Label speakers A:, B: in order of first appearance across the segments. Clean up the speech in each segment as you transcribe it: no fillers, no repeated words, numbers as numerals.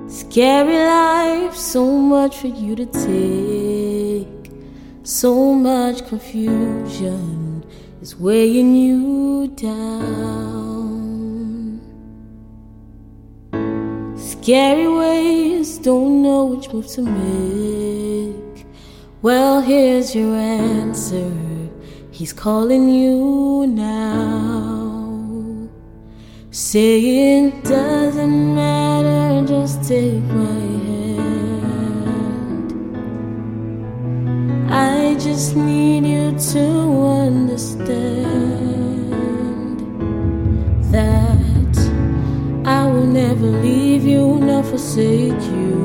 A: Scary life, so much for you to take. So much confusion is weighing you down. Scary ways, don't know which move to make. Well, here's your answer. He's calling you now, saying doesn't matter, just take my hand. I just need you to understand that I will never leave you nor forsake you.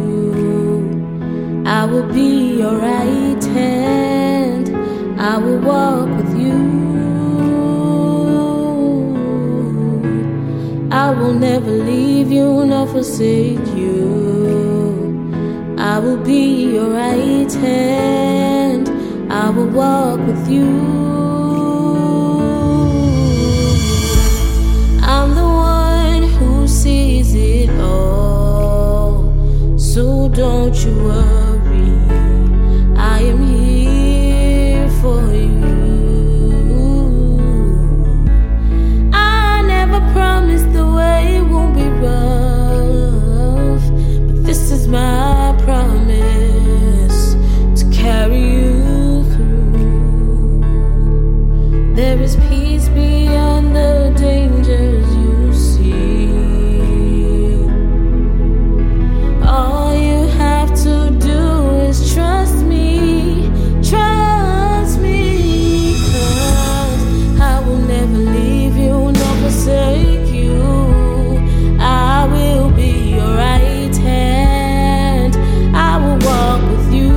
A: I will be your right hand, I will walk with you. I will never leave you nor forsake you. I will be your right hand, I will walk with you. I'm the one who sees it all, so don't you worry, I am here for you. I never promised the way won't be rough, but this is my promise to carry you through. There is peace beyond the dangers you see. All you have to do is trust me, 'cause I will never leave you nor forsake you. I will be your right hand, I will walk with you.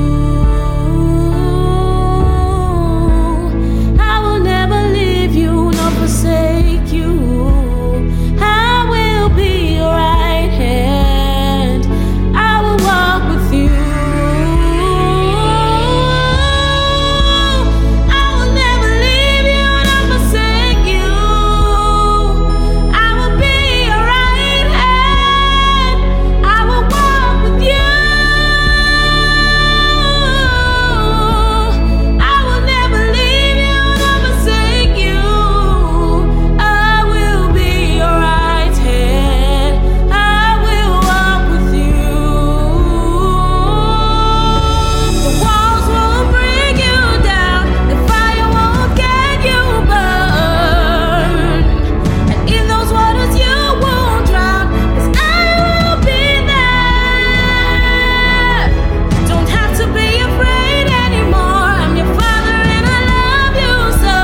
A: I will never leave you nor forsake you. I will be your right hand, I will walk with you. I will never leave you nor forsake you. I will be your right hand, I will walk with you. I will never leave you nor forsake you. I will be your right hand, I will walk with you. The walls won't bring you down, the fire won't get you burned, and in those waters you won't drown, 'cause I will be there. You don't have to be afraid anymore, I'm your father and I love you so.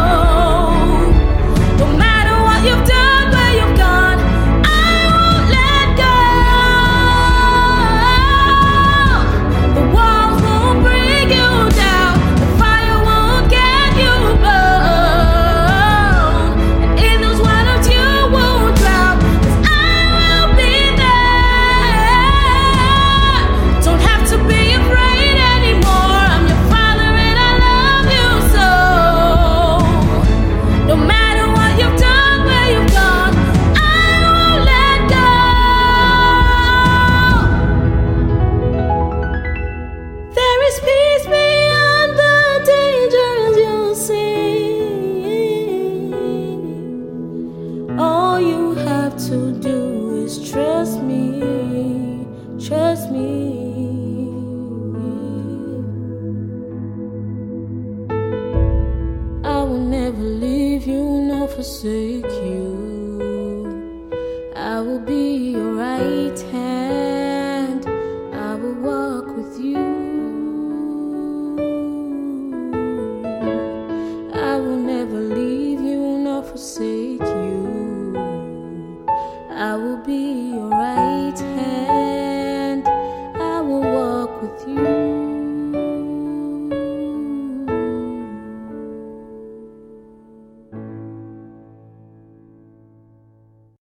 A: No matter what you've done, where you've gone, I won't let go. The walls won't bring you down, the fire won't get you burned, and in those waters you won't drown, 'cause I will be there. Don't have to be afraid anymore, I'm your father and I love you so. No matter what you've done, where you've gone, I won't let go. There is peace beyond the dangers you'll see. All you have to do is trust me, trust me. I will never leave you nor forsake you. I will be your right hand, I will walk with you. I will never leave you nor forsake you. I will be